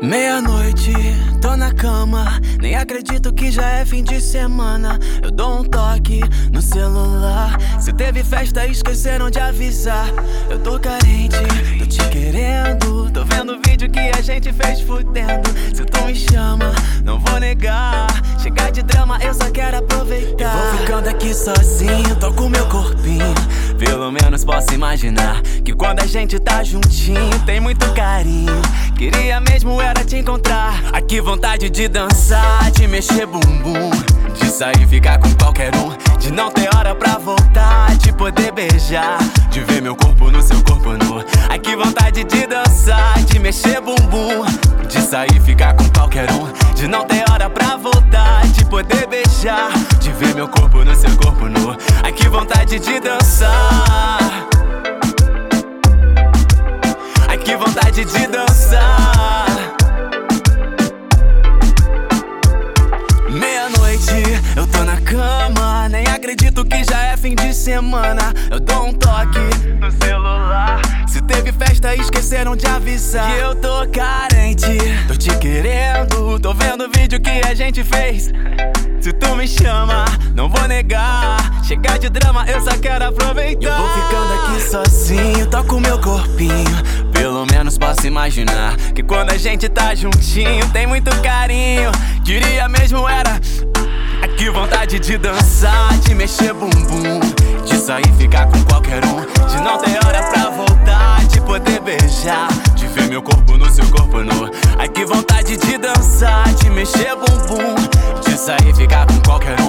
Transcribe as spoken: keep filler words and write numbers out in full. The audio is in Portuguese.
Meia-noite, tô na cama, nem acredito que já é fim de semana. Eu dou um toque no celular, se teve festa esqueceram de avisar. Eu tô carente, tô te querendo, tô vendo o vídeo que a gente fez fudendo. Se tu me chama, não vou negar, chega de drama, eu só quero aproveitar. Eu vou ficando aqui sozinho, tô com meu corpinho, pelo menos posso imaginar que quando a gente tá juntinho tem muito carinho. Queria mesmo era te encontrar, aqui vontade de dançar, de mexer bumbum, de sair e ficar com qualquer um, de não ter hora pra voltar, de poder beijar, de ver meu corpo no seu corpo nu. Aqui vontade de dançar, de mexer bumbum, de sair e ficar com qualquer um, de não ter hora pra voltar, de poder beijar, de ver meu corpo no seu corpo nu. Aqui vontade de dançar, que vontade de dançar. Meia-noite, eu tô na cama, nem acredito que já é fim de semana. Eu dou um toque no celular, se teve festa esqueceram de avisar. E eu tô carente, tô te querendo, tô vendo o vídeo que a gente fez. Se tu me chama, não vou negar, chega de drama, eu só quero aproveitar. Eu vou ficando aqui sozinho, toco meu corpinho, pelo menos posso imaginar que quando a gente tá juntinho tem muito carinho. Queria mesmo era aqui vontade de dançar, de mexer bumbum, de sair e ficar com qualquer um, de não ter hora pra voltar, de poder beijar, de ver meu corpo no seu corpo nu. Aqui vontade de dançar, de mexer bumbum, de sair e ficar com qualquer um,